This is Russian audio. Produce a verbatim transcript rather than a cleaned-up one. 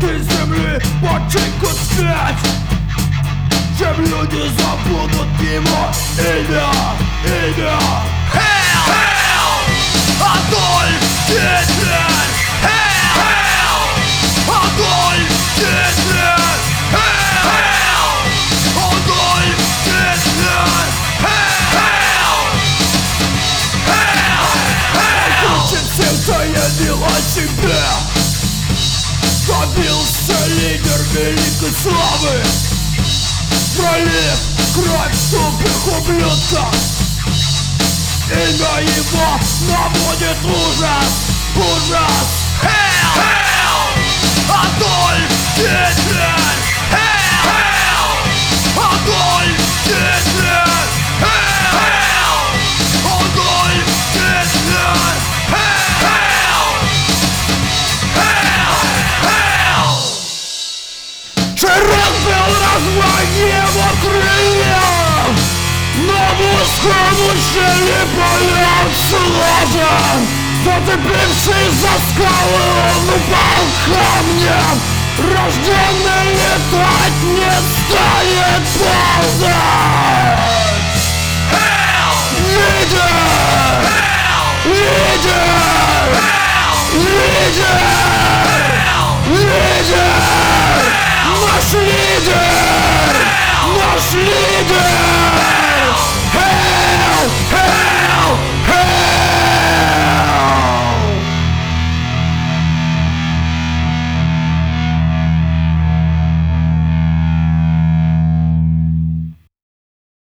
этой земли починку спять, чем люди забудут его имя, имя. Hell, hell, Адольф Гитлер. Hell, hell, Адольф Гитлер. Hell, hell, Адольф Гитлер. Hell, hell, hell. Очень сердце явил о себе, добился лидер великой славы, пролив кровь тупых ублюдков. Имя его наводит ужас, ужас. Hell, hell, Адольф Гитлер. Hell, hell, Адольф Гитлер. Hell, hell, Адольф Гитлер. Hell, hell, hell. Широк был размах его крыльев, но мускул ущелье полет сложен. Зацепившись за скалы, он упал камнем. Рожденный летать не станет ползать. Hell, Лидер! hell, Лидер! hell, Лидер! hell. Лидер! Наш лидер! Наш лидер!